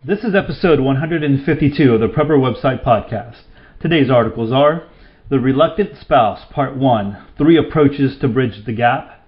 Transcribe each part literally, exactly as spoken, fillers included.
This is episode one hundred fifty-two of the Prepper Website Podcast. Today's articles are The Reluctant Spouse, Part one, Three Approaches to Bridge the Gap.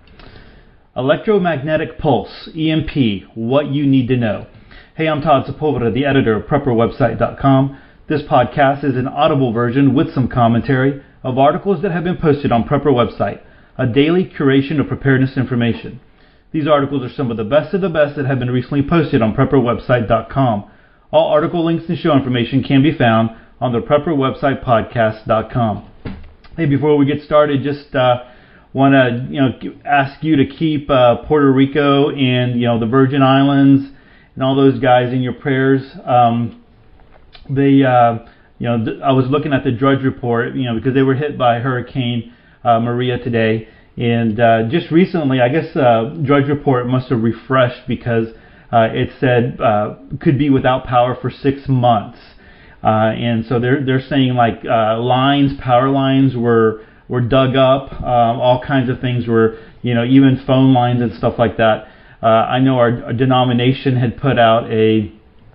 Electromagnetic Pulse, E M P, What You Need to Know. Hey, I'm Todd Sepulveda, the editor of Prepper Website dot com. This podcast is an audible version with some commentary of articles that have been posted on Prepper Website, a daily curation of preparedness information. These articles are some of the best of the best that have been recently posted on Prepper Website dot com. All article links and show information can be found on the Prepper Website Podcast dot com. Hey, before we get started, just uh, want to you know ask you to keep uh, Puerto Rico and you know the Virgin Islands and all those guys in your prayers. Um, they, uh, you know, th- I was looking at the Drudge Report, you know, because they were hit by Hurricane uh, Maria today. And uh, just recently, I guess uh, Drudge Report must have refreshed because uh, it said uh, could be without power for six months. Uh, and so they're they're saying like uh, lines, power lines were were dug up, um, all kinds of things were, you know, even phone lines and stuff like that. Uh, I know our, our denomination had put out a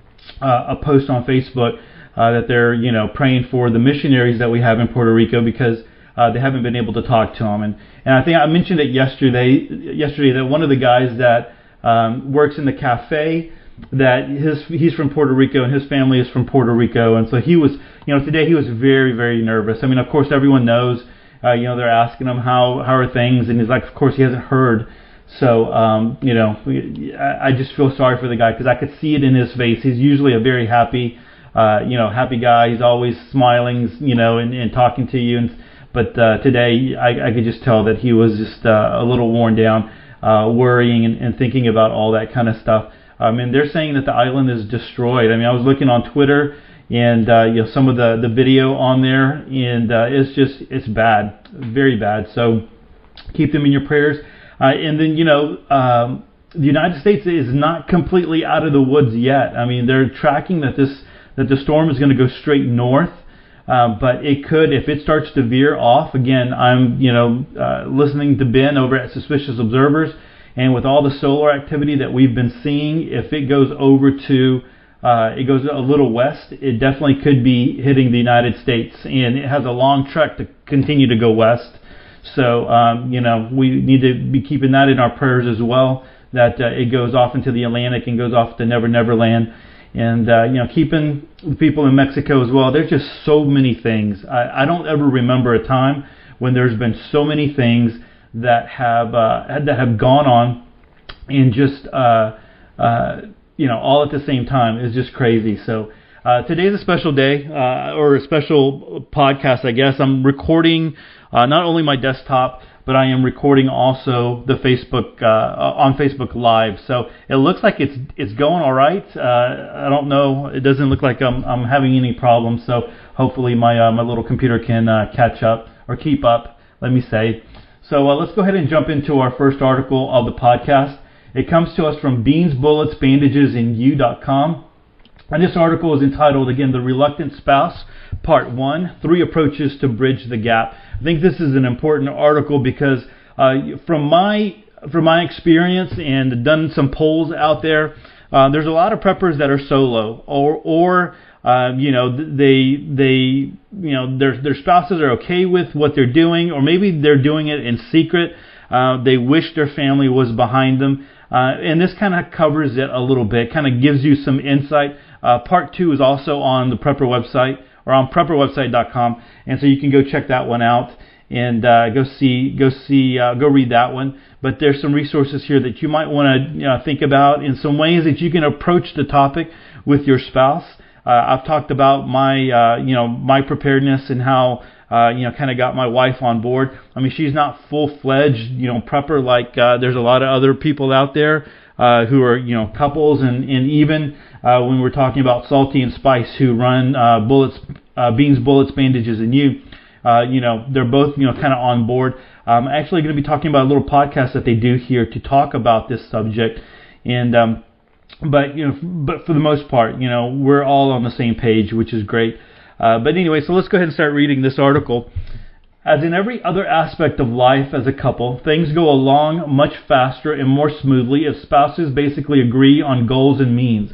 uh, a post on Facebook uh, that they're you know praying for the missionaries that we have in Puerto Rico because Uh, they haven't been able to talk to him, and and I think I mentioned it yesterday. Yesterday, that one of the guys that um, works in the cafe, that his he's from Puerto Rico and his family is from Puerto Rico, and so he was, you know, today he was very very nervous. I mean, of course, everyone knows, uh, you know, they're asking him how how are things, and he's like, of course, he hasn't heard. So um, you know, I, I just feel sorry for the guy because I could see it in his face. He's usually a very happy, uh, you know, happy guy. He's always smiling, you know, and, and talking to you and. But uh, today, I, I could just tell that he was just uh, a little worn down, uh, worrying and, and thinking about all that kind of stuff. I mean, they're saying that the island is destroyed. I mean, I was looking on Twitter and uh, you know some of the, the video on there, and uh, it's just it's bad, very bad. So keep them in your prayers. Uh, and then you know um, the United States is not completely out of the woods yet. I mean, they're tracking that this that the storm is going to go straight north. Uh, but it could, if it starts to veer off, again, I'm, you know, uh, listening to Ben over at Suspicious Observers, and with all the solar activity that we've been seeing, if it goes over to, uh, it goes a little west, it definitely could be hitting the United States, and it has a long trek to continue to go west. So, um, you know, we need to be keeping that in our prayers as well, that uh, it goes off into the Atlantic and goes off to Never Never Land. And, uh, you know, keeping the people in Mexico as well. There's just so many things. I, I don't ever remember a time when there's been so many things that have uh, that have gone on and just, uh, uh, you know, all at the same time. It's just crazy. So uh, today's a special day uh, or a special podcast, I guess. I'm recording uh, not only my desktop, but I am recording also the Facebook uh, on Facebook Live. So it looks like it's it's going all right. Uh, I don't know. It doesn't look like I'm I'm having any problems. So hopefully my uh, my little computer can uh, catch up or keep up. Let me say. So uh, let's go ahead and jump into our first article of the podcast. It comes to us from Beans, Bullets, Bandages, and You dot com. And this article is entitled, again, The Reluctant Spouse, Part one, Three Approaches to Bridge the Gap. I think this is an important article because uh, from my from my experience and done some polls out there, uh, there's a lot of preppers that are solo or or uh, you know they they you know their their spouses are okay with what they're doing, or maybe they're doing it in secret. Uh, they wish their family was behind them, uh, and this kind of covers it a little bit, kind of gives you some insight. Uh, part two is also on the Prepper website or on Prepper Website dot com, and so you can go check that one out and uh, go see, go see, uh, go read that one. But there's some resources here that you might want to you know, think about in some ways that you can approach the topic with your spouse. Uh, I've talked about my, uh, you know, my preparedness and how, uh, you know, kind of got my wife on board. I mean, she's not full-fledged, you know, prepper like uh, there's a lot of other people out there uh, who are, you know, couples and and even. Uh, when we're talking about Salty and Spice, who run uh, bullets, uh, Beans, Bullets, Bandages, and You, uh, you know, they're both, you know, kind of on board. I'm actually going to be talking about a little podcast that they do here to talk about this subject, and um, but you know, but for the most part, you know, we're all on the same page, which is great. Uh, but anyway, so let's go ahead and start reading this article. As in every other aspect of life as a couple, things go along much faster and more smoothly if spouses basically agree on goals and means.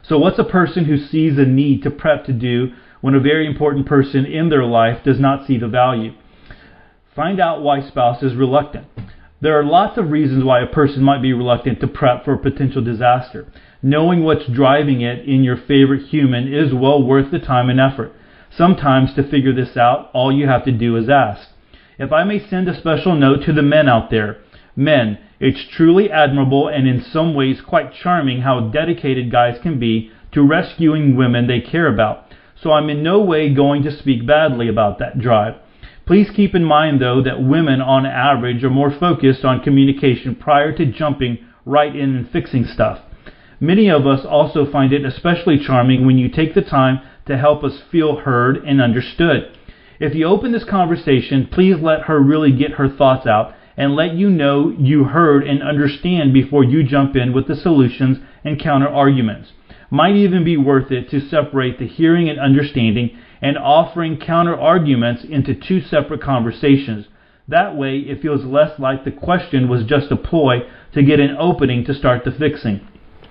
So what's a person who sees a need to prep to do when a very important person in their life does not see the value? Find out why spouse is reluctant. There are lots of reasons why a person might be reluctant to prep for a potential disaster. Knowing what's driving it in your favorite human is well worth the time and effort. Sometimes to figure this out, all you have to do is ask. If I may send a special note to the men out there, men, it's truly admirable and in some ways quite charming how dedicated guys can be to rescuing women they care about. So I'm in no way going to speak badly about that drive. Please keep in mind, though, that women on average are more focused on communication prior to jumping right in and fixing stuff. Many of us also find it especially charming when you take the time to help us feel heard and understood. If you open this conversation, please let her really get her thoughts out and let you know you heard and understand before you jump in with the solutions and counter arguments. Might even be worth it to separate the hearing and understanding and offering counter arguments into two separate conversations. That way it feels less like the question was just a ploy to get an opening to start the fixing.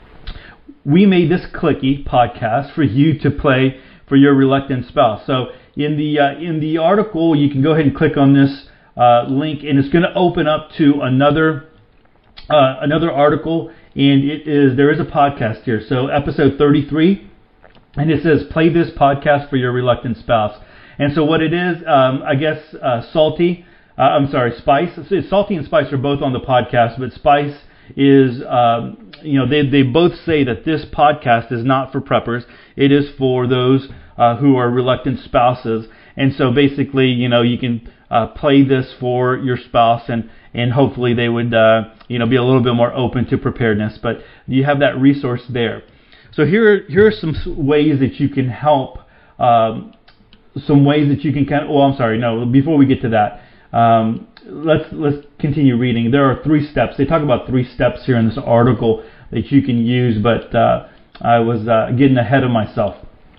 We made this clicky podcast for you to play for your reluctant spouse. So in the uh, in the article, you can go ahead and click on this uh, link, and it's going to open up to another uh, another article, and it is there is a podcast here. So episode thirty-three, and it says play this podcast for your reluctant spouse. And so what it is, um, I guess, uh, Salty, uh, I'm sorry, Spice. So Salty and Spice are both on the podcast, but Spice is, um, you know, they they both say that this podcast is not for preppers. It is for those uh, who are reluctant spouses. And so basically, you know, you can uh, play this for your spouse, and and hopefully they would, uh, you know, be a little bit more open to preparedness. But you have that resource there. So here here are some ways that you can help. Um, some ways that you can kind of. Oh, I'm sorry. No, before we get to that. Um, let's let's continue reading. There are three steps. They talk about three steps here in this article that you can use, but uh, I was uh, getting ahead of myself.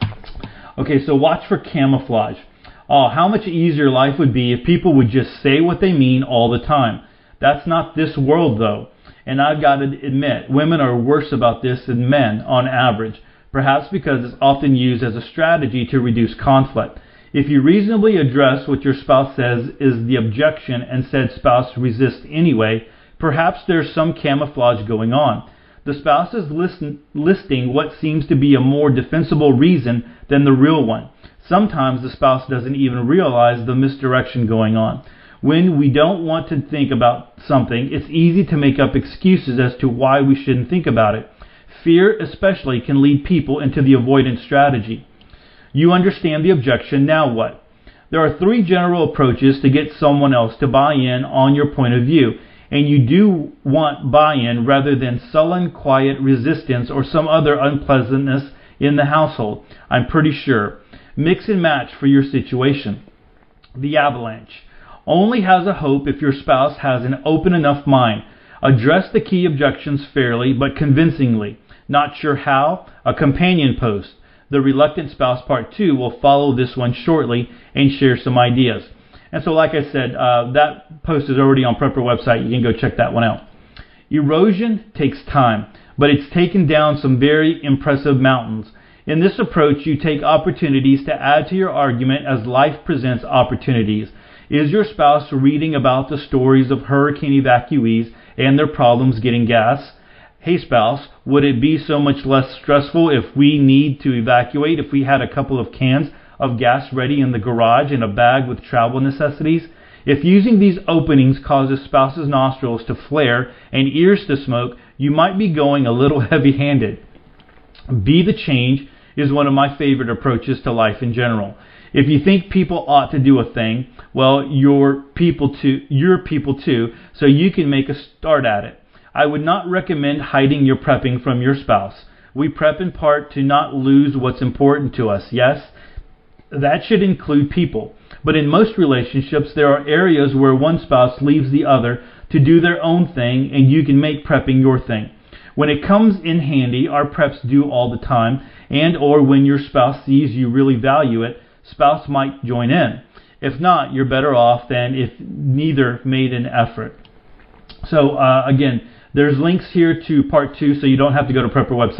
Okay, so watch for camouflage. Oh, how much easier life would be if people would just say what they mean all the time. That's not this world, though. And I've got to admit, women are worse about this than men on average, perhaps because it's often used as a strategy to reduce conflict. If you reasonably address what your spouse says is the objection and said spouse resists anyway, perhaps there's some camouflage going on. The spouse is listen, listing what seems to be a more defensible reason than the real one. Sometimes the spouse doesn't even realize the misdirection going on. When we don't want to think about something, it's easy to make up excuses as to why we shouldn't think about it. Fear especially can lead people into the avoidance strategy. You understand the objection, now what? There are three general approaches to get someone else to buy in on your point of view, and you do want buy-in rather than sullen, quiet resistance or some other unpleasantness in the household, I'm pretty sure. Mix and match for your situation. The avalanche only has a hope if your spouse has an open enough mind. Address the key objections fairly but convincingly. Not sure how? A companion post. The Reluctant Spouse Part two will follow this one shortly and share some ideas. And so, like I said, uh, that post is already on Prepper website. You can go check that one out. Erosion takes time, but it's taken down some very impressive mountains. In this approach, you take opportunities to add to your argument as life presents opportunities. Is your spouse reading about the stories of hurricane evacuees and their problems getting gas? Hey spouse, would it be so much less stressful if we need to evacuate if we had a couple of cans of gas ready in the garage and a bag with travel necessities? If using these openings causes spouse's nostrils to flare and ears to smoke, you might be going a little heavy-handed. Be the change is one of my favorite approaches to life in general. If you think people ought to do a thing, well, you're people too, you're people too, so you can make a start at it. I would not recommend hiding your prepping from your spouse. We prep in part to not lose what's important to us, yes? That should include people. But in most relationships, there are areas where one spouse leaves the other to do their own thing, and you can make prepping your thing. When it comes in handy, our preps do all the time, and or when your spouse sees you really value it, spouse might join in. If not, you're better off than if neither made an effort. So, uh, again, there's links here to part two, so you don't have to go to Prepper website.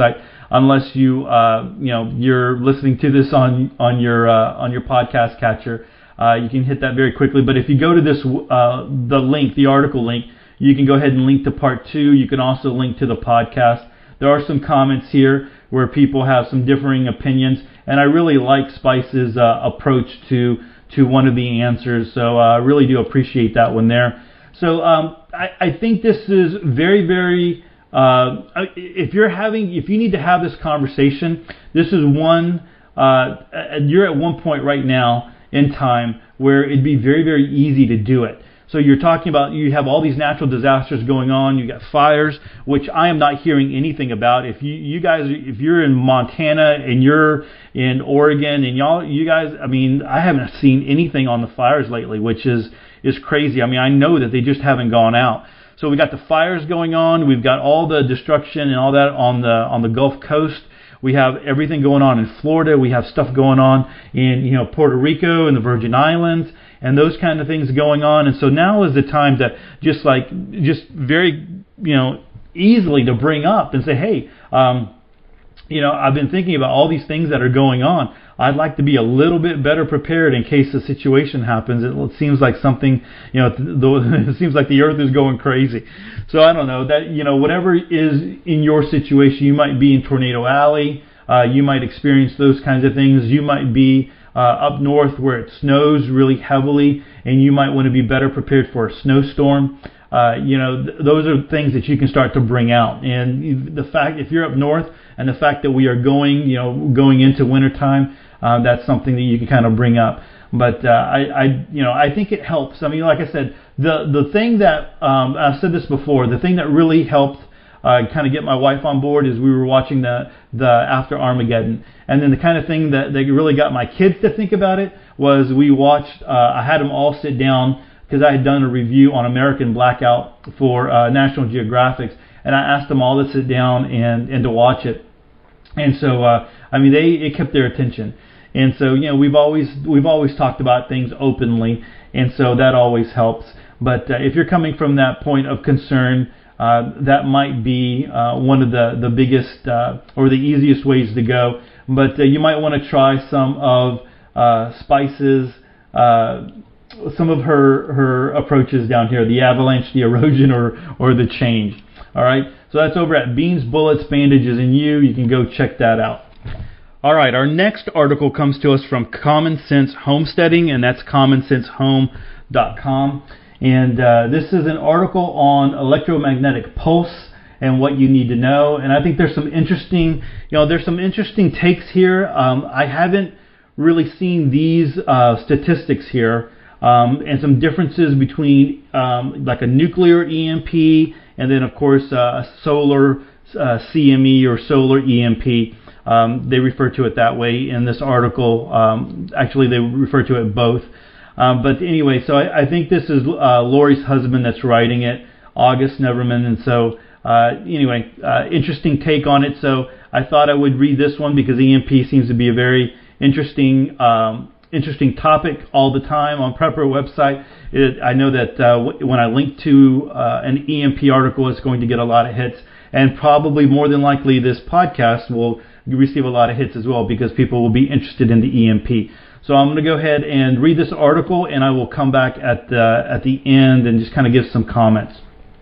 unless you uh, you know you're listening to this on on your uh, on your podcast catcher. Uh, you can hit that very quickly. But if you go to this uh, the link, the article link, you can go ahead and link to part two. You can also link to the podcast. There are some comments here where people have some differing opinions, and I really like Spice's uh, approach to to one of the answers. So uh, I really do appreciate that one there. So um, I, I think this is very, very. Uh, if you're having, if you need to have this conversation, this is one. Uh, you're at one point right now in time where it'd be very, very easy to do it. So you're talking about, you have all these natural disasters going on. You got fires, which I am not hearing anything about. If you, you guys, if you're in Montana and you're in Oregon and y'all, you guys, I mean, I haven't seen anything on the fires lately, which is, is crazy. I mean, I know that they just haven't gone out. So we got the fires going on. We've got all the destruction and all that on the, on the Gulf Coast. We have everything going on in Florida. We have stuff going on in, you know, Puerto Rico and the Virgin Islands, and those kind of things going on. And so now is the time to just like, just very, you know, easily to bring up and say, hey, um, you know, I've been thinking about all these things that are going on. I'd like to be a little bit better prepared in case the situation happens. It, it seems like something, you know, the, it seems like the earth is going crazy. So I don't know that, you know, whatever is in your situation, you might be in Tornado Alley. Uh, you might experience those kinds of things. You might be uh, up north where it snows really heavily, and you might want to be better prepared for a snowstorm. Uh, you know, th- those are things that you can start to bring out. And the fact, if you're up north, and the fact that we are going, you know, going into wintertime, uh, that's something that you can kind of bring up. But uh, I, I, you know, I think it helps. I mean, like I said, the the thing that um, I've said this before, the thing that really helped uh, kind of get my wife on board is we were watching the the After Armageddon, and then the kind of thing that that really got my kids to think about it was we watched. Uh, I had them all sit down because I had done a review on American Blackout for uh, National Geographic, and I asked them all to sit down and and to watch it. And so, uh, I mean, they it kept their attention. And so, you know, we've always we've always talked about things openly, and so that always helps. But uh, if you're coming from that point of concern, uh, that might be uh, one of the the biggest uh, or the easiest ways to go. But uh, you might want to try some of uh, Spice's, uh, some of her her approaches down here: the avalanche, the erosion, or or the change. All right. So that's over at Beans, Bullets, Bandages, and You. You can go check that out. All right, our next article comes to us from Common Sense Homesteading, and that's common sense home dot com. And uh, this is an article on electromagnetic pulse and what you need to know. And I think there's some interesting, you know, there's some interesting takes here. Um, I haven't really seen these uh, statistics here, um, and some differences between um, like a nuclear E M P and then, of course, uh, a solar uh, C M E or solar E M P. Um, they refer to it that way in this article. Um, actually, they refer to it both. Um, but anyway, so I, I think this is uh, Lori's husband that's writing it, August Neverman. And so, uh, anyway, uh, interesting take on it. So I thought I would read this one because E M P seems to be a very interesting um, interesting topic all the time on Prepper website. It, I know that uh, w- when I link to uh, an E M P article, it's going to get a lot of hits. And probably more than likely this podcast will receive a lot of hits as well because people will be interested in the E M P. So I'm going to go ahead and read this article, and I will come back at the, at the end and just kind of give some comments.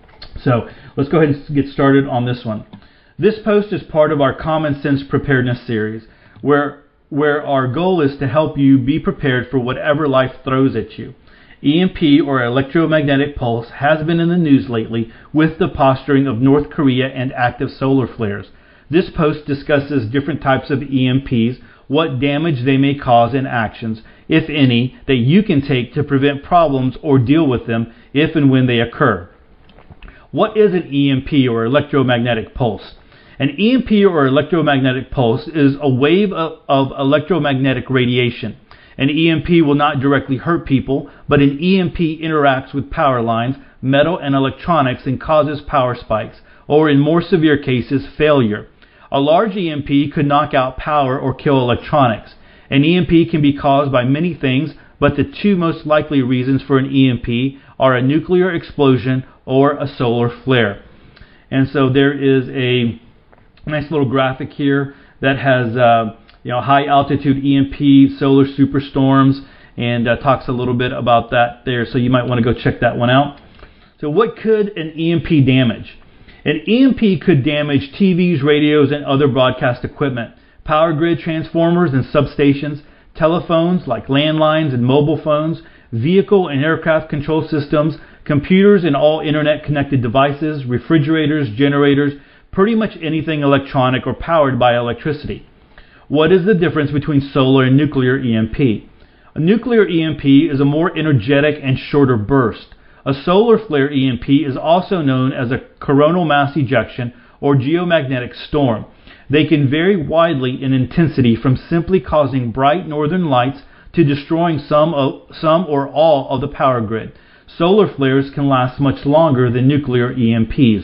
So let's go ahead and get started on this one. This post is part of our Common Sense Preparedness series, where where our goal is to help you be prepared for whatever life throws at you. E M P, or electromagnetic pulse, has been in the news lately with the posturing of North Korea and active solar flares. This post discusses different types of E M Ps, what damage they may cause, and actions, if any, that you can take to prevent problems or deal with them if and when they occur. What is an E M P, or electromagnetic pulse? An E M P, or electromagnetic pulse, is a wave of, of electromagnetic radiation. An E M P will not directly hurt people, but an E M P interacts with power lines, metal, and electronics and causes power spikes, or in more severe cases, failure. A large E M P could knock out power or kill electronics. An E M P can be caused by many things, but the two most likely reasons for an E M P are a nuclear explosion or a solar flare. And so there is a nice little graphic here that has uh, you know high altitude E M P solar superstorms, and uh, talks a little bit about that there. So you might want to go check that one out. So what could an E M P damage? An E M P could damage T Vs, radios, and other broadcast equipment, power grid transformers and substations, telephones like landlines and mobile phones, vehicle and aircraft control systems, computers and all internet-connected devices, refrigerators, generators, pretty much anything electronic or powered by electricity. What is the difference between solar and nuclear E M P? A nuclear E M P is a more energetic and shorter burst. A solar flare E M P is also known as a coronal mass ejection or geomagnetic storm. They can vary widely in intensity from simply causing bright northern lights to destroying some, of, some or all of the power grid. Solar flares can last much longer than nuclear E M Ps.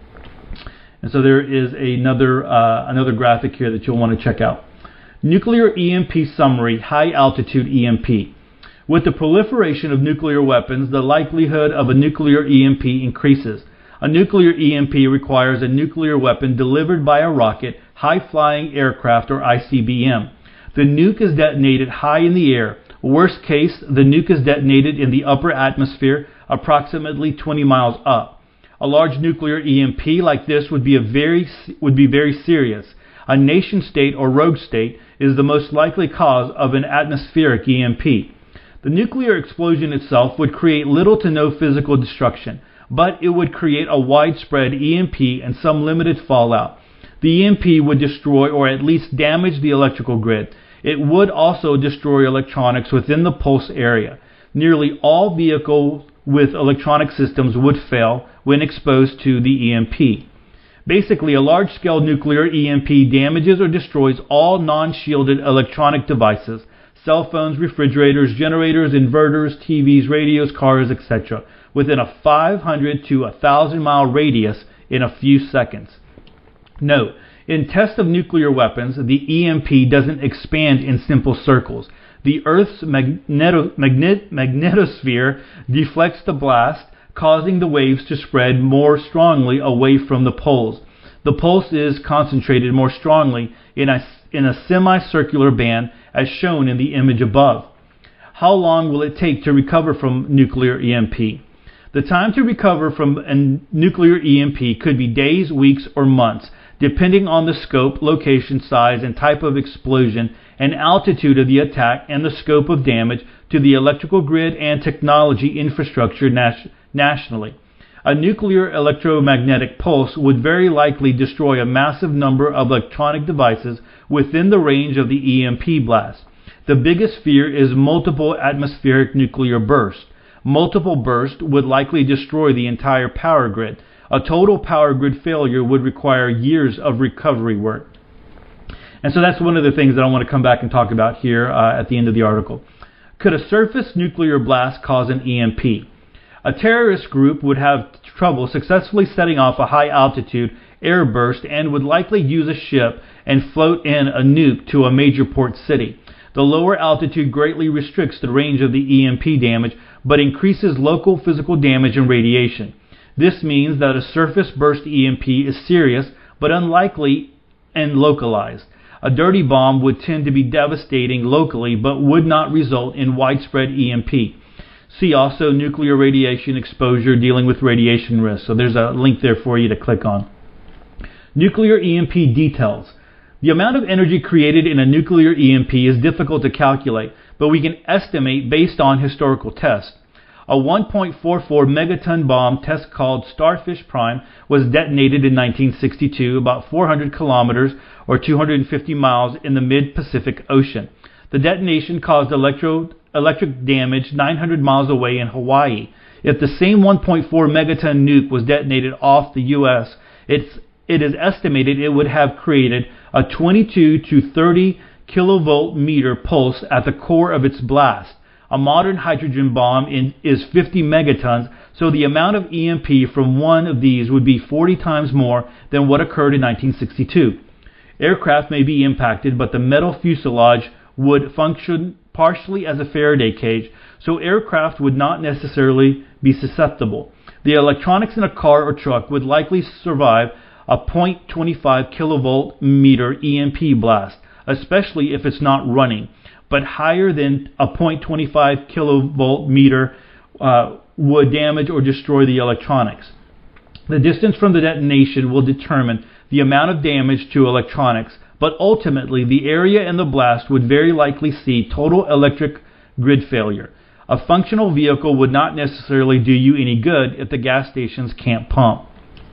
And so there is another, uh, another graphic here that you'll want to check out. Nuclear E M P summary, high altitude E M P. With the proliferation of nuclear weapons, the likelihood of a nuclear E M P increases. A nuclear E M P requires a nuclear weapon delivered by a rocket, high-flying aircraft, or I C B M. The nuke is detonated high in the air. Worst case, the nuke is detonated in the upper atmosphere, approximately twenty miles up. A large nuclear E M P like this would be a very would be very serious. A nation-state or rogue state is the most likely cause of an atmospheric E M P. The nuclear explosion itself would create little to no physical destruction, but it would create a widespread E M P and some limited fallout. The E M P would destroy or at least damage the electrical grid. It would also destroy electronics within the pulse area. Nearly all vehicles with electronic systems would fail when exposed to the E M P. Basically, a large-scale nuclear E M P damages or destroys all non-shielded electronic devices, cell phones, refrigerators, generators, inverters, T Vs, radios, cars, et cetera, within a five hundred to one thousand mile radius in a few seconds. Note, in tests of nuclear weapons, the E M P doesn't expand in simple circles. The Earth's magneto- magnet- magnetosphere deflects the blast, causing the waves to spread more strongly away from the poles. The pulse is concentrated more strongly in a, in a semicircular band as shown in the image above. How long will it take to recover from nuclear E M P? The time to recover from a nuclear E M P could be days, weeks, or months, depending on the scope, location, size, and type of explosion, and altitude of the attack, and the scope of damage to the electrical grid and technology infrastructure nas- nationally. A nuclear electromagnetic pulse would very likely destroy a massive number of electronic devices within the range of the E M P blast. The biggest fear is multiple atmospheric nuclear bursts. Multiple bursts would likely destroy the entire power grid. A total power grid failure would require years of recovery work. And so that's one of the things that I want to come back and talk about here uh, at the end of the article. Could a surface nuclear blast cause an E M P? A terrorist group would have trouble successfully setting off a high-altitude air burst and would likely use a ship and float in a nuke to a major port city. The lower altitude greatly restricts the range of the E M P damage, but increases local physical damage and radiation. This means that a surface burst E M P is serious, but unlikely and localized. A dirty bomb would tend to be devastating locally, but would not result in widespread E M P. See also nuclear radiation exposure, dealing with radiation risk. So there's a link there for you to click on. Nuclear E M P details. The amount of energy created in a nuclear E M P is difficult to calculate, but we can estimate based on historical tests. A one point four four megaton bomb test called Starfish Prime was detonated in nineteen sixty-two, about four hundred kilometers or two hundred fifty miles in the mid-Pacific Ocean. The detonation caused electro, electric damage nine hundred miles away in Hawaii. If the same one point four megaton nuke was detonated off the U S, it's, it is estimated it would have created a twenty-two to thirty kilovolt meter pulse at the core of its blast. A modern hydrogen bomb in, is fifty megatons, so the amount of E M P from one of these would be forty times more than what occurred in nineteen sixty-two. Aircraft may be impacted, but the metal fuselage would function partially as a Faraday cage, so aircraft would not necessarily be susceptible. The electronics in a car or truck would likely survive a zero point two five kilovolt meter E M P blast, especially if it's not running, but higher than a zero point two five kilovolt meter uh, would damage or destroy the electronics. The distance from the detonation will determine the amount of damage to electronics, but ultimately the area and the blast would very likely see total electric grid failure. A functional vehicle would not necessarily do you any good if the gas stations can't pump.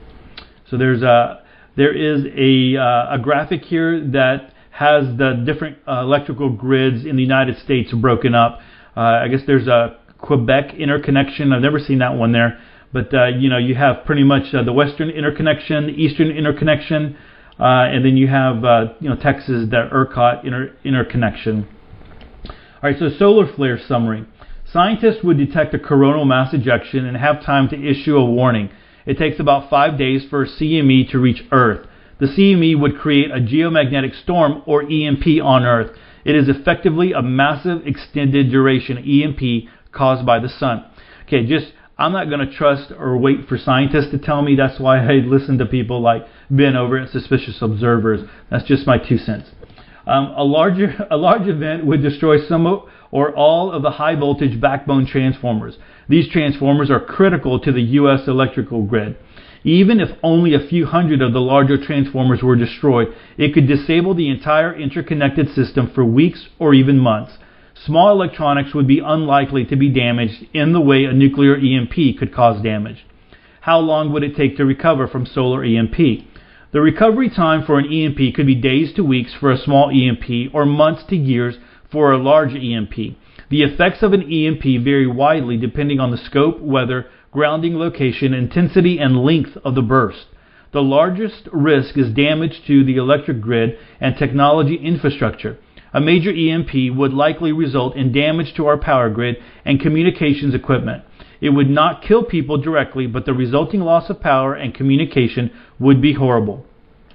So there's a there is a uh, a graphic here that has the different uh, electrical grids in the United States broken up. Uh, I guess there's a Quebec interconnection. I've never seen that one there, but uh, you know you have pretty much uh, the Western interconnection, the Eastern interconnection, uh, and then you have uh, you know Texas, the ERCOT inter- interconnection. All right, so solar flare summary. Scientists would detect a coronal mass ejection and have time to issue a warning. It takes about five days for a C M E to reach Earth. The C M E would create a geomagnetic storm, or E M P, on Earth. It is effectively a massive extended duration E M P caused by the sun. Okay, just I'm not going to trust or wait for scientists to tell me. That's why I listen to people like Ben over at Suspicious Observers. That's just my two cents. Um, a larger a large event would destroy some or all of the high voltage backbone transformers. These transformers are critical to the U S electrical grid. Even if only a few hundred of the larger transformers were destroyed, it could disable the entire interconnected system for weeks or even months. Small electronics would be unlikely to be damaged in the way a nuclear E M P could cause damage. How long would it take to recover from solar E M P? The recovery time for an E M P could be days to weeks for a small E M P or months to years for a large E M P. The effects of an E M P vary widely depending on the scope, weather, grounding location, intensity, and length of the burst. The largest risk is damage to the electric grid and technology infrastructure. A major E M P would likely result in damage to our power grid and communications equipment. It would not kill people directly, but the resulting loss of power and communication would be horrible.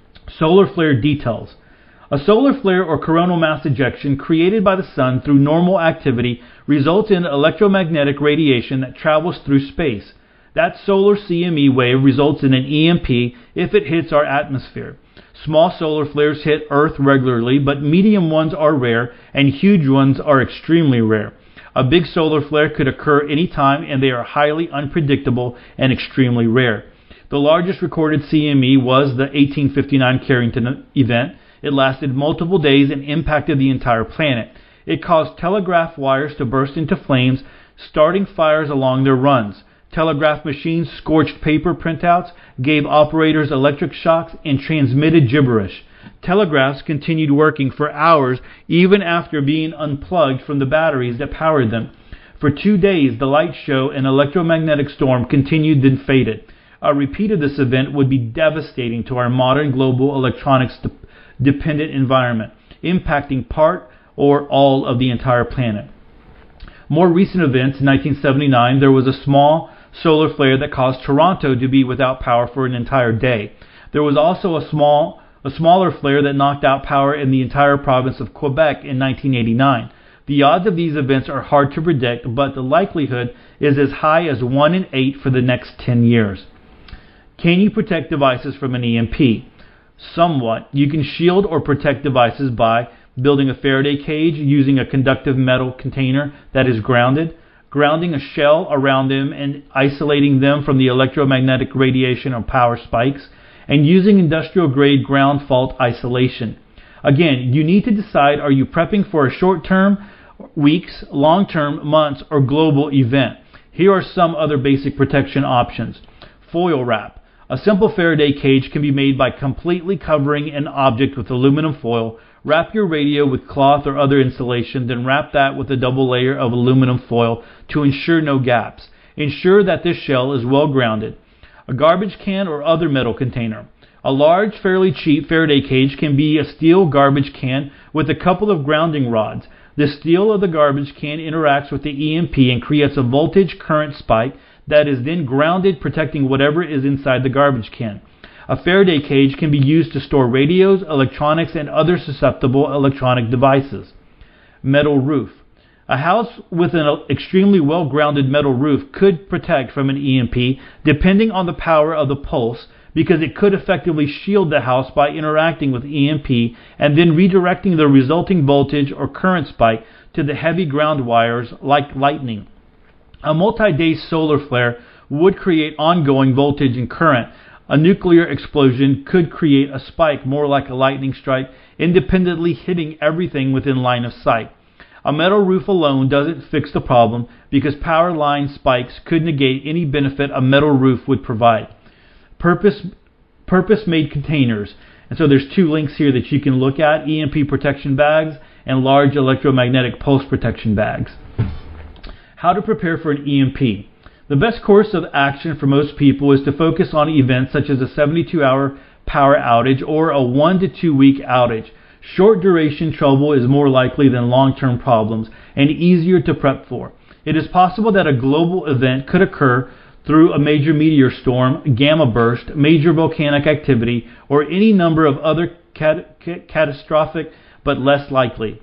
Solar flare details. A solar flare or coronal mass ejection created by the sun through normal activity results in electromagnetic radiation that travels through space. That solar C M E wave results in an E M P if it hits our atmosphere. Small solar flares hit Earth regularly, but medium ones are rare and huge ones are extremely rare. A big solar flare could occur anytime, and they are highly unpredictable and extremely rare. The largest recorded C M E was the eighteen fifty-nine Carrington event. It lasted multiple days and impacted the entire planet. It caused telegraph wires to burst into flames, starting fires along their runs. Telegraph machines scorched paper printouts, gave operators electric shocks, and transmitted gibberish. Telegraphs continued working for hours even after being unplugged from the batteries that powered them. For two days, the light show and electromagnetic storm continued, then faded. A repeat of this event would be devastating to our modern global electronics de- dependent environment, impacting part or all of the entire planet. More recent events, in nineteen seventy-nine, there was a small solar flare that caused Toronto to be without power for an entire day. There was also a small, a smaller flare that knocked out power in the entire province of Quebec in nineteen eighty-nine. The odds of these events are hard to predict, but the likelihood is as high as one in eight for the next ten years. Can you protect devices from an E M P? Somewhat. You can shield or protect devices by building a Faraday cage using a conductive metal container that is grounded, grounding a shell around them and isolating them from the electromagnetic radiation or power spikes, and using industrial-grade ground fault isolation. Again, you need to decide, are you prepping for a short-term, weeks, long-term, months, or global event? Here are some other basic protection options. Foil wrap. A simple Faraday cage can be made by completely covering an object with aluminum foil. Wrap your radio with cloth or other insulation, then wrap that with a double layer of aluminum foil to ensure no gaps. Ensure that this shell is well grounded. A garbage can or other metal container. A large, fairly cheap Faraday cage can be a steel garbage can with a couple of grounding rods. The steel of the garbage can interacts with the E M P and creates a voltage current spike that is then grounded, protecting whatever is inside the garbage can. A Faraday cage can be used to store radios, electronics, and other susceptible electronic devices. Metal roof. A house with an extremely well-grounded metal roof could protect from an E M P depending on the power of the pulse, because it could effectively shield the house by interacting with E M P and then redirecting the resulting voltage or current spike to the heavy ground wires like lightning. A multi-day solar flare would create ongoing voltage and current. A nuclear explosion could create a spike more like a lightning strike, independently hitting everything within line of sight. A metal roof alone doesn't fix the problem because power line spikes could negate any benefit a metal roof would provide. Purpose, purpose-made containers. And so there's two links here that you can look at, E M P protection bags and large electromagnetic pulse protection bags. How to prepare for an E M P. The best course of action for most people is to focus on events such as a seventy-two hour power outage or a one to two week outage. Short duration trouble is more likely than long-term problems and easier to prep for. It is possible that a global event could occur through a major meteor storm, gamma burst, major volcanic activity, or any number of other cat- cat- catastrophic but less likely.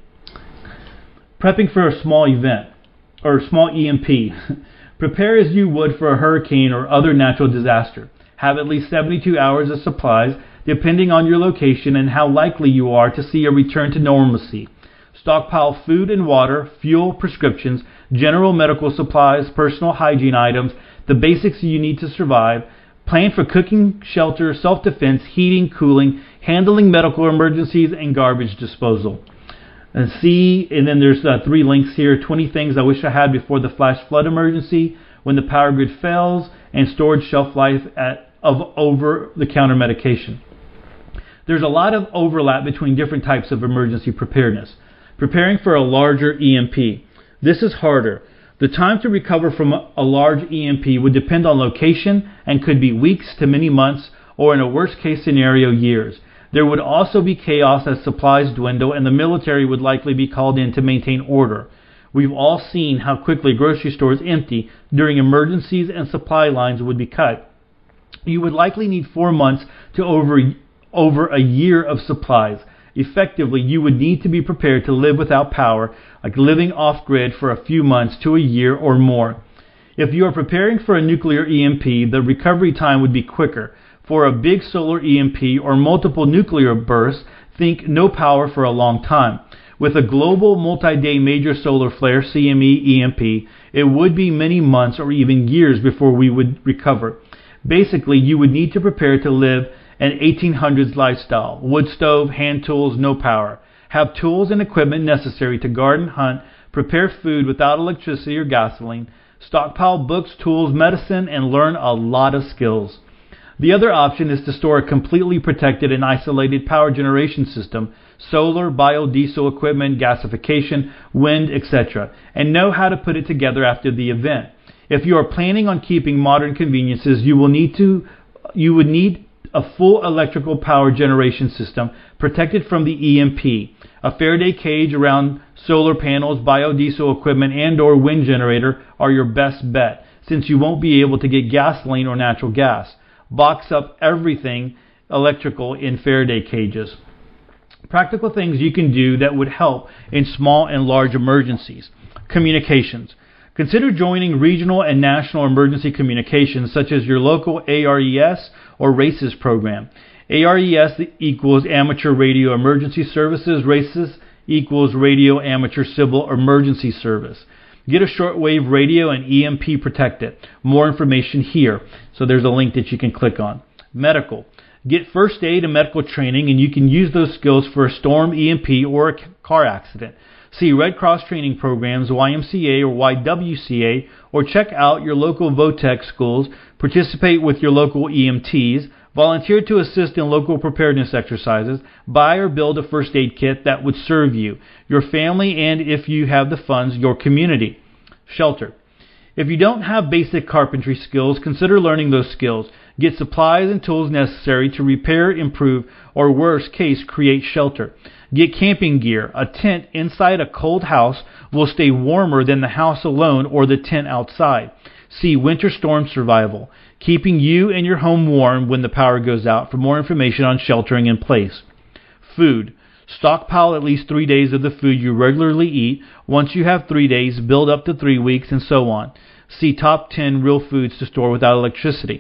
Prepping for a small event or small E M P. Prepare as you would for a hurricane or other natural disaster. Have at least seventy-two hours of supplies, depending on your location and how likely you are to see a return to normalcy. Stockpile food and water, fuel, prescriptions, general medical supplies, personal hygiene items, the basics you need to survive. Plan for cooking, shelter, self-defense, heating, cooling, handling medical emergencies, and garbage disposal. And see, and then there's uh, three links here, twenty things I wish I had before the flash flood emergency, when the power grid fails, and storage shelf life at, of over-the-counter medication. There's a lot of overlap between different types of emergency preparedness. Preparing for a larger E M P. This is harder. The time to recover from a large E M P would depend on location and could be weeks to many months, or in a worst-case scenario, years. There would also be chaos as supplies dwindle, and the military would likely be called in to maintain order. We've all seen how quickly grocery stores empty during emergencies and supply lines would be cut. You would likely need four months to over, over a year of supplies. Effectively, you would need to be prepared to live without power, like living off-grid for a few months to a year or more. If you are preparing for a nuclear E M P, the recovery time would be quicker. For a big solar E M P or multiple nuclear bursts, think no power for a long time. With a global multi-day major solar flare, C M E E M P, it would be many months or even years before we would recover. Basically, you would need to prepare to live an eighteen hundreds lifestyle. Wood stove, hand tools, no power. Have tools and equipment necessary to garden, hunt, prepare food without electricity or gasoline, stockpile books, tools, medicine, and learn a lot of skills. The other option is to store a completely protected and isolated power generation system, solar, biodiesel equipment, gasification, wind, et cetera, and know how to put it together after the event. If you are planning on keeping modern conveniences, you will need to, you would need a full electrical power generation system protected from the E M P. A Faraday cage around solar panels, biodiesel equipment, and or wind generator are your best bet, since you won't be able to get gasoline or natural gas. Box up everything electrical in Faraday cages. Practical things you can do that would help in small and large emergencies. Communications. Consider joining regional and national emergency communications such as your local A R E S or RACES program. A R E S equals Amateur Radio Emergency Services. RACES equals Radio Amateur Civil Emergency Service. Get a shortwave radio and E M P protected. More information here. So there's a link that you can click on. Medical. Get first aid and medical training, and you can use those skills for a storm, E M P, or a car accident. See Red Cross training programs, Y M C A or Y W C A, or check out your local VOTEC schools. Participate with your local E M Ts. Volunteer to assist in local preparedness exercises. Buy or build a first aid kit that would serve you, your family, and if you have the funds, your community. Shelter. If you don't have basic carpentry skills, consider learning those skills. Get supplies and tools necessary to repair, improve, or worst case, create shelter. Get camping gear. A tent inside a cold house will stay warmer than the house alone or the tent outside. See Winter Storm Survival, keeping you and your home warm when the power goes out, for more information on sheltering in place. Food. Stockpile at least three days of the food you regularly eat. Once you have three days, build up to three weeks, and so on. See top ten real foods to store without electricity.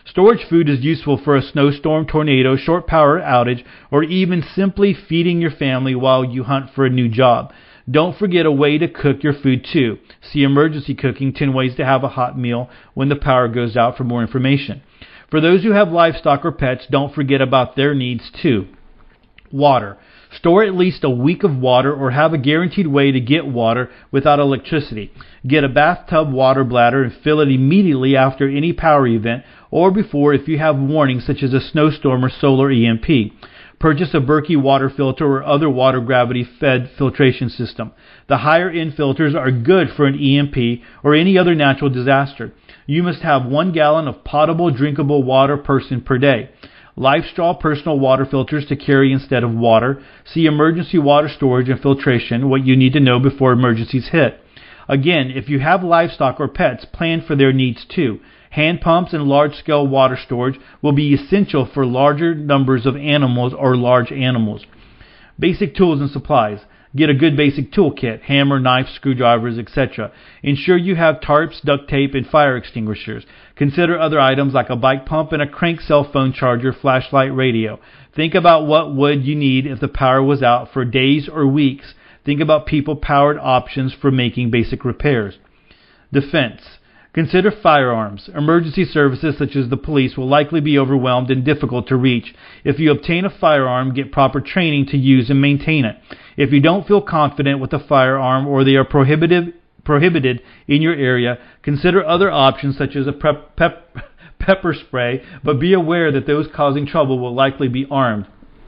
Storage food is useful for a snowstorm, tornado, short power outage, or even simply feeding your family while you hunt for a new job. Don't forget a way to cook your food too. See Emergency Cooking, ten Ways to Have a Hot Meal When the Power Goes Out for more information. For those who have livestock or pets, don't forget about their needs too. Water. Store at least a week of water or have a guaranteed way to get water without electricity. Get a bathtub water bladder and fill it immediately after any power event or before if you have warnings such as a snowstorm or solar E M P. Purchase a Berkey water filter or other water gravity fed filtration system. The higher end filters are good for an E M P or any other natural disaster. You must have one gallon of potable drinkable water person per day. LifeStraw personal water filters to carry instead of water. See Emergency Water Storage and Filtration, what you need to know before emergencies hit. Again, if you have livestock or pets, plan for their needs too. Hand pumps and large-scale water storage will be essential for larger numbers of animals or large animals. Basic tools and supplies. Get a good basic toolkit, hammer, knife, screwdrivers, et cetera. Ensure you have tarps, duct tape, and fire extinguishers. Consider other items like a bike pump and a crank cell phone charger, flashlight, radio. Think about what would you need if the power was out for days or weeks. Think about people-powered options for making basic repairs. Defense. Consider firearms. Emergency services such as the police will likely be overwhelmed and difficult to reach. If you obtain a firearm, get proper training to use and maintain it. If you don't feel confident with a firearm or they are prohibited prohibited in your area, consider other options such as a prep, pep, pepper spray, but be aware that those causing trouble will likely be armed.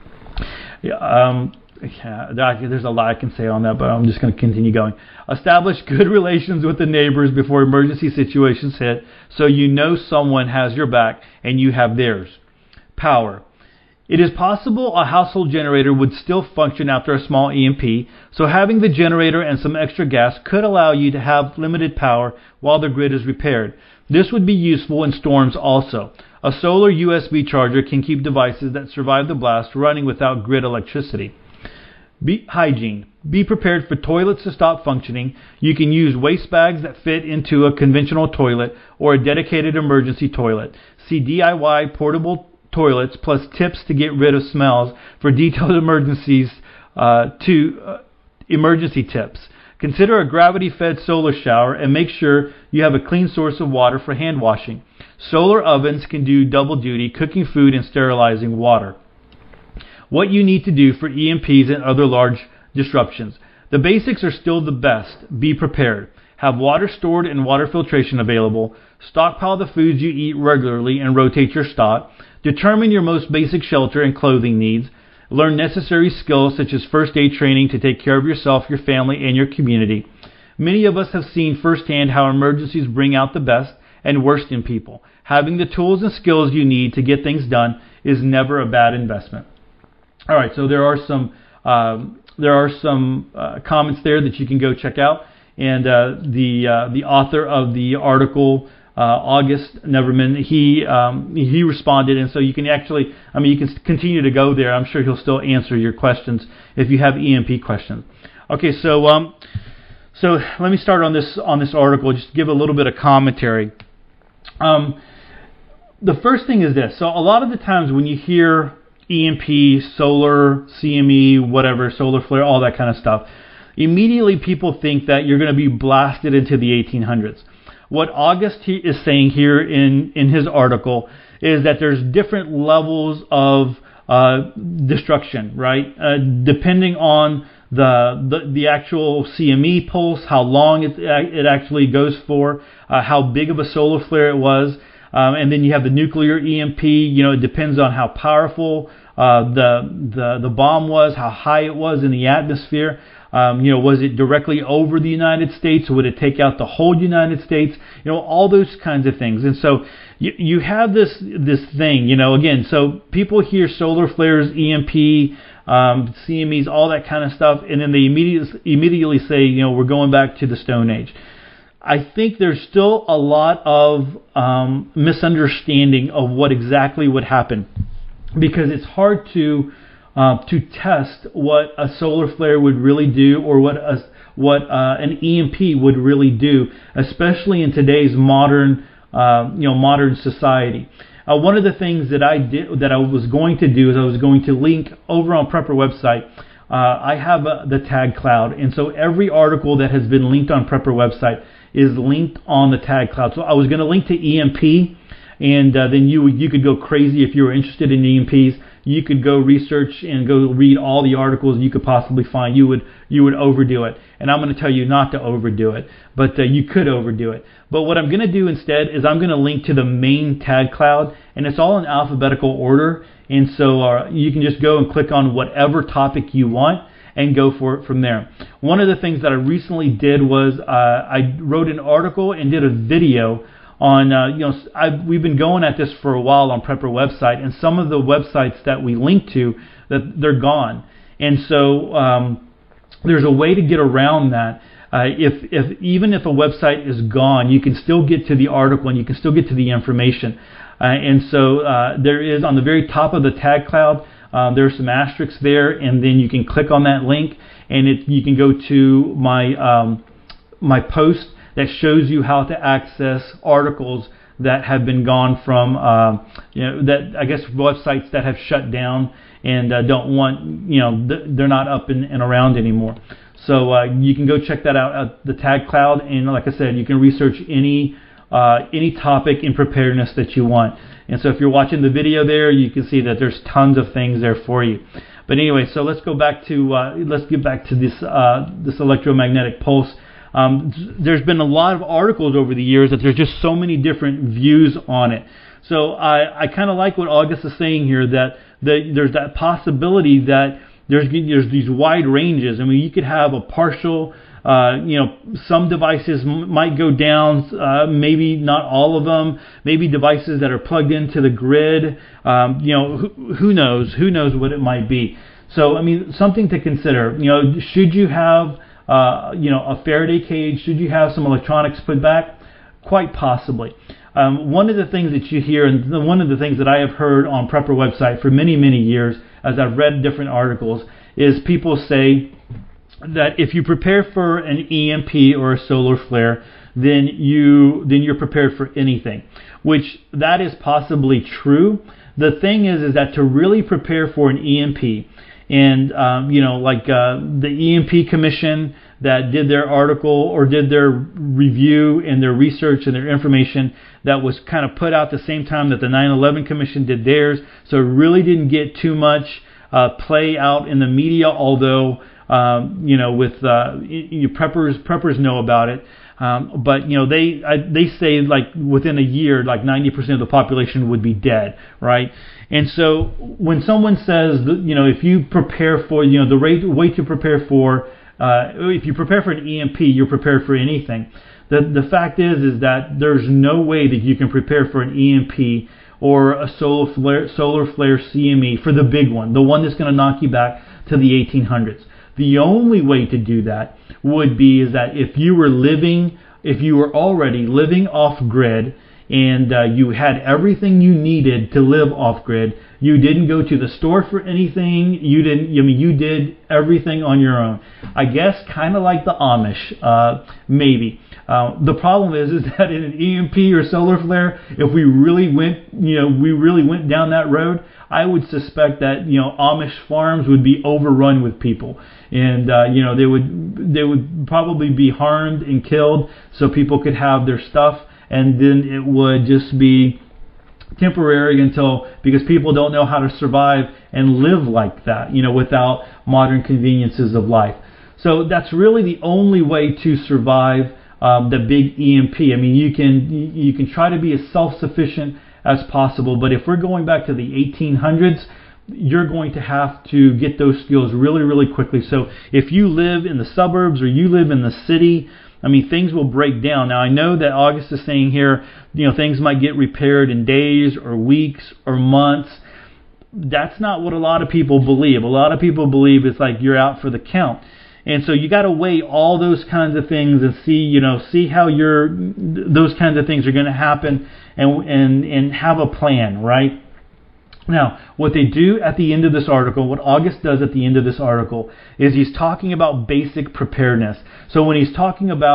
Yeah, um, Yeah, there's a lot I can say on that, but I'm just going to continue going. Establish good relations with the neighbors before emergency situations hit so you know someone has your back and you have theirs. Power. It is possible a household generator would still function after a small E M P, so having the generator and some extra gas could allow you to have limited power while the grid is repaired. This would be useful in storms also. A solar U S B charger can keep devices that survive the blast running without grid electricity. Be hygiene. Be prepared for toilets to stop functioning. You can use waste bags that fit into a conventional toilet or a dedicated emergency toilet. See D I Y portable toilets plus tips to get rid of smells for detailed emergencies uh, to uh, emergency tips. Consider a gravity-fed solar shower and make sure you have a clean source of water for hand washing. Solar ovens can do double duty, cooking food and sterilizing water. What you need to do for E M Ps and other large disruptions. The basics are still the best. Be prepared. Have water stored and water filtration available. Stockpile the foods you eat regularly and rotate your stock. Determine your most basic shelter and clothing needs. Learn necessary skills such as first aid training to take care of yourself, your family, and your community. Many of us have seen firsthand how emergencies bring out the best and worst in people. Having the tools and skills you need to get things done is never a bad investment. All right, so there are some um, there are some uh, comments there that you can go check out, and uh, the uh, the author of the article, uh, August Neverman, he um, he responded, and so you can actually, I mean, you can continue to go there. I'm sure he'll still answer your questions if you have E M P questions. Okay, so um, so let me start on this on this article. Just give a little bit of commentary. Um, the first thing is this. So a lot of the times when you hear E M P, solar, C M E, whatever, solar flare, all that kind of stuff, immediately people think that you're going to be blasted into the eighteen hundreds. What August he is saying here in, in his article is that there's different levels of uh, destruction, right? Uh, depending on the, the the actual C M E pulse, how long it, it actually goes for, uh, how big of a solar flare it was. Um, and then you have the nuclear E M P. You know, it depends on how powerful uh, the the the bomb was, how high it was in the atmosphere. Um, you know, was it directly over the United States? Would it take out the whole United States? You know, all those kinds of things. And so you you have this this thing. You know, again, so people hear solar flares, E M P, um, C M Es, all that kind of stuff, and then they immediately immediately say, you know, we're going back to the Stone Age. I think there's still a lot of um, misunderstanding of what exactly would happen, because it's hard to uh, to test what a solar flare would really do, or what a, what uh, an E M P would really do, especially in today's modern uh, you know modern society. uh, one of the things that I did, that I was going to do, is I was going to link over on Prepper website. Uh, I have uh, the tag cloud, and so every article that has been linked on Prepper website is linked on the tag cloud. So I was going to link to E M P, and uh, then you you could go crazy if you were interested in E M Ps. You could go research and go read all the articles you could possibly find. You would you would overdo it, and I'm going to tell you not to overdo it, but uh, you could overdo it. But what I'm going to do instead is I'm going to link to the main tag cloud, and it's all in alphabetical order. And so uh, you can just go and click on whatever topic you want and go for it from there. One of the things that I recently did was uh, I wrote an article and did a video on, uh, you know, I've, we've been going at this for a while on Prepper website, and some of the websites that we link to, that they're gone. And so um, there's a way to get around that. Uh, if, if even if a website is gone, you can still get to the article and you can still get to the information. Uh, and so uh, there is, on the very top of the tag cloud, uh, there's some asterisks there, and then you can click on that link, and it, you can go to my um, my post that shows you how to access articles that have been gone from, uh, you know, that I guess websites that have shut down and uh, don't want, you know, th- they're not up and, and around anymore. So uh, you can go check that out at the tag cloud, and like I said, you can research any uh, any topic in preparedness that you want. And so if you're watching the video there, you can see that there's tons of things there for you. But anyway, so let's go back to uh, let's get back to this uh, this electromagnetic pulse. Um, there's been a lot of articles over the years that there's just so many different views on it. So I, I kind of like what August is saying here, that the, there's that possibility that there's there's these wide ranges. I mean, you could have a partial, uh, you know, some devices m- might go down, uh, maybe not all of them, maybe devices that are plugged into the grid, um, you know, who, who knows, who knows what it might be. So, I mean, something to consider, you know, should you have Uh, you know, a Faraday cage? Should you have some electronics put back? Quite possibly. Um, one of the things that you hear, and one of the things that I have heard on Prepper website for many, many years, as I've read different articles, is people say that if you prepare for an E M P or a solar flare, then you then you're prepared for anything, which that is possibly true. The thing is, is that to really prepare for an E M P, and um, you know, like uh, the E M P Commission that did their article or did their review and their research and their information, that was kind of put out the same time that the nine eleven Commission did theirs. So it really didn't get too much uh, play out in the media, although um, you know, with uh, you, preppers preppers know about it. Um, but you know, they I, they say like within a year, like ninety percent of the population would be dead, right? And so when someone says that, you know, if you prepare for, you know, the rate, way to prepare for, uh, if you prepare for an E M P, you're prepared for anything. The the fact is is that there's no way that you can prepare for an E M P or a solar flare, solar flare C M E, for the big one, the one that's going to knock you back to the eighteen hundreds. The only way to do that would be is that if you were living, if you were already living off grid, and uh, you had everything you needed to live off grid, you didn't go to the store for anything, you didn't, I mean, you did everything on your own. I guess kind of like the Amish, uh, maybe. Uh, the problem is, is that in an E M P or solar flare, if we really went, you know, we really went down that road, I would suspect that, you know, Amish farms would be overrun with people, and uh, you know, they would they would probably be harmed and killed so people could have their stuff, and then it would just be temporary until, because people don't know how to survive and live like that, you know, without modern conveniences of life. So that's really the only way to survive um, the big E M P. I mean, you can you can try to be as self-sufficient as possible, but if we're going back to the eighteen hundreds, you're going to have to get those skills really, really quickly. So if you live in the suburbs or you live in the city, I mean, things will break down. Now, I know that August is saying here, you know, things might get repaired in days or weeks or months. That's not what a lot of people believe. A lot of people believe it's like you're out for the count. And so you got to weigh all those kinds of things and see, you know, see how your those kinds of things are going to happen, and and and have a plan, right? Now, what they do at the end of this article, what August does at the end of this article, is he's talking about basic preparedness. So when he's talking about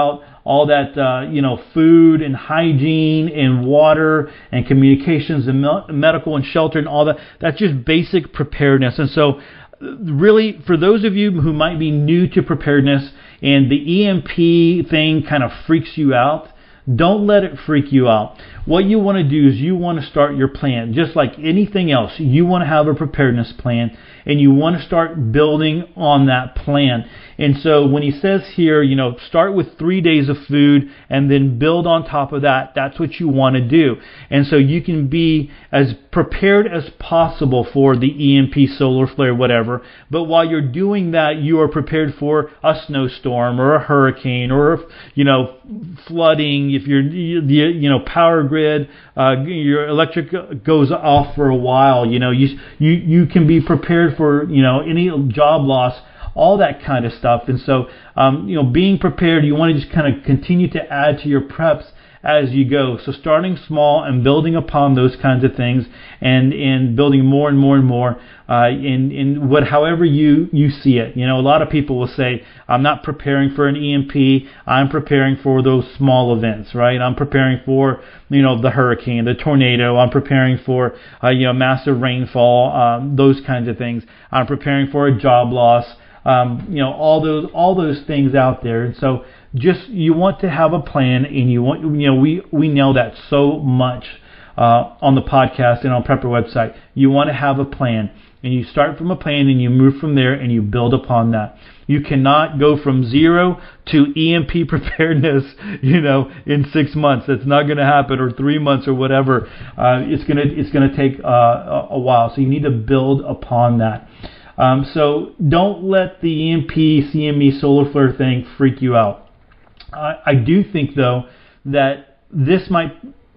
all that, uh, you know, food and hygiene and water and communications and me- medical and shelter and all that. That's just basic preparedness. And so really, for those of you who might be new to preparedness and the E M P thing kind of freaks you out, don't let it freak you out. What you want to do is you want to start your plan. Just like anything else, you want to have a preparedness plan, and you want to start building on that plan. And so when he says here, you know, start with three days of food and then build on top of that, that's what you want to do. And so you can be as prepared as possible for the E M P, solar flare, whatever. But while you're doing that, you are prepared for a snowstorm or a hurricane or, you know, flooding. If you're, the you know, power grid, uh, your electric goes off for a while, you know, you you you can be prepared for, you know, any job loss, all that kind of stuff. And so, um, you know, being prepared, you want to just kind of continue to add to your preps as you go. So starting small and building upon those kinds of things, and and building more and more and more uh, in in what however you you see it. You know, a lot of people will say, I'm not preparing for an E M P. I'm preparing for those small events, right? I'm preparing for, you know, the hurricane, the tornado. I'm preparing for uh, you know, massive rainfall, um, those kinds of things. I'm preparing for a job loss. Um, you know, all those all those things out there. And so just, you want to have a plan, and you want, you know, we, we nail that so much uh, on the podcast and on Prepper website. You want to have a plan, and you start from a plan and you move from there and you build upon that. You cannot go from zero to E M P preparedness, you know, in six months. That's not going to happen, or three months or whatever. Uh, it's gonna it's gonna take uh, a, a while. So you need to build upon that. Um, so don't let the E M P, C M E, solar flare thing freak you out. Uh, I do think, though, that this might,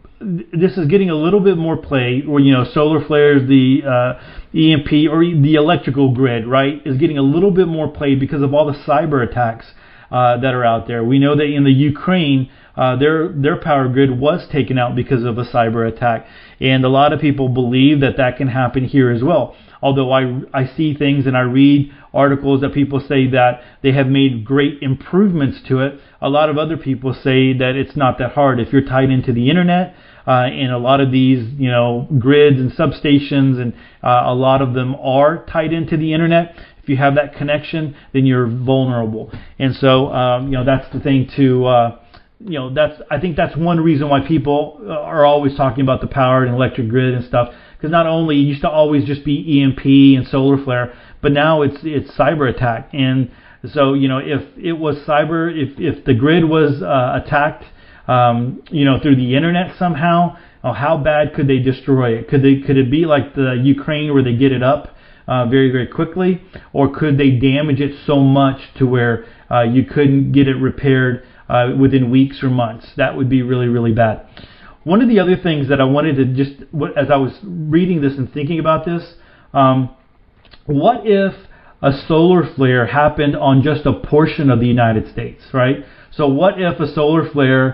this is getting a little bit more play, or, you know, solar flares, the uh, E M P, or the electrical grid, right, is getting a little bit more play because of all the cyber attacks uh, that are out there. We know that in the Ukraine, uh, their their power grid was taken out because of a cyber attack, and a lot of people believe that that can happen here as well. Although I, I see things and I read articles that people say that they have made great improvements to it, a lot of other people say that it's not that hard. If you're tied into the internet, uh, and a lot of these, you know, grids and substations, and uh, a lot of them are tied into the internet, if you have that connection, then you're vulnerable. And so, um, you know, that's the thing to, uh, you know, that's, I think that's one reason why people are always talking about the power and electric grid and stuff. Because not only, it used to always just be E M P and solar flare, but now it's it's cyber attack. And so, you know, if it was cyber, if if the grid was uh, attacked, um, you know, through the internet somehow, oh, how bad could they destroy it? Could they could it be like the Ukraine where they get it up uh, very very quickly, or could they damage it so much to where uh, you couldn't get it repaired uh, within weeks or months? That would be really really bad. One of the other things that I wanted to just, as I was reading this and thinking about this, um, what if a solar flare happened on just a portion of the United States, right? So what if a solar flare,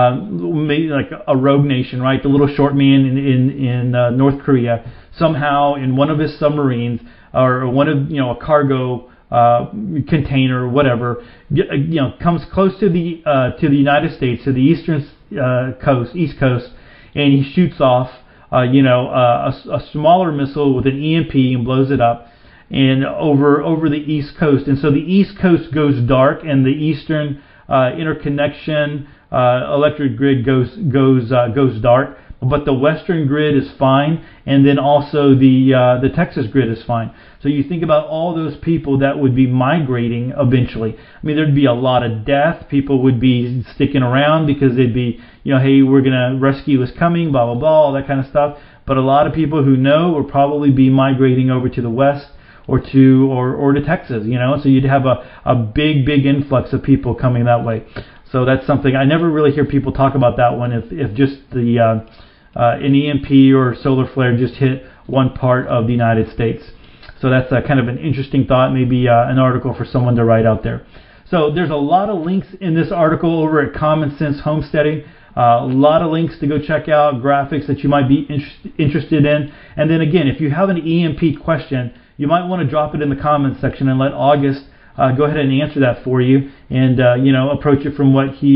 um, maybe like a rogue nation, right, the little short man in in, in uh, North Korea, somehow in one of his submarines, or one of, you know, a cargo uh, container or whatever, you know, comes close to the uh, to the United States, to the eastern Uh, coast, east coast, and he shoots off, uh, you know, uh, a, a smaller missile with an E M P and blows it up, and over over the east coast. And so the east coast goes dark, and the eastern uh, interconnection uh, electric grid goes goes uh, goes dark. But the western grid is fine, and then also the uh, the Texas grid is fine. So you think about all those people that would be migrating eventually. I mean, there'd be a lot of death. People would be sticking around because they'd be, you know, hey, we're gonna, rescue is coming, blah blah blah, all that kind of stuff. But a lot of people who know will probably be migrating over to the west, or to or or to Texas. You know, so you'd have a a big big influx of people coming that way. So that's something I never really hear people talk about that one. If if just the uh, Uh, an E M P or solar flare just hit one part of the United States. So that's uh, kind of an interesting thought, maybe uh, an article for someone to write out there. So there's a lot of links in this article over at Common Sense Homesteading. Uh, a lot of links to go check out, graphics that you might be inter- interested in. And then again, if you have an E M P question, you might want to drop it in the comments section and let August uh, go ahead and answer that for you, and uh, you know, approach it from what he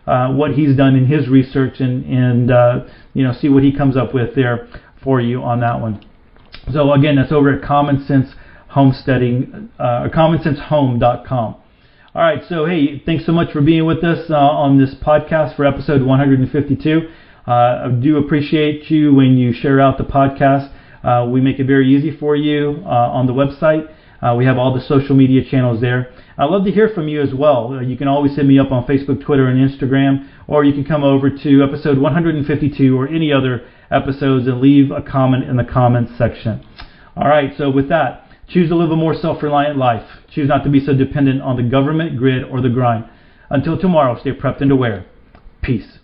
uh, what he's done in his research and, and uh, you know, see what he comes up with there for you on that one. So again, that's over at Common Sense Homesteading, uh, common sense home dot com. All right, so hey, thanks so much for being with us uh, on this podcast for episode one hundred fifty-two. Uh, I do appreciate you when you share out the podcast. Uh, we make it very easy for you uh, on the website. Uh, we have all the social media channels there. I'd love to hear from you as well. Uh, you can always hit me up on Facebook, Twitter, and Instagram, or you can come over to episode one hundred fifty-two or any other episodes and leave a comment in the comments section. All right, so with that, choose to live a more self-reliant life. Choose not to be so dependent on the government, grid, or the grind. Until tomorrow, stay prepped and aware. Peace.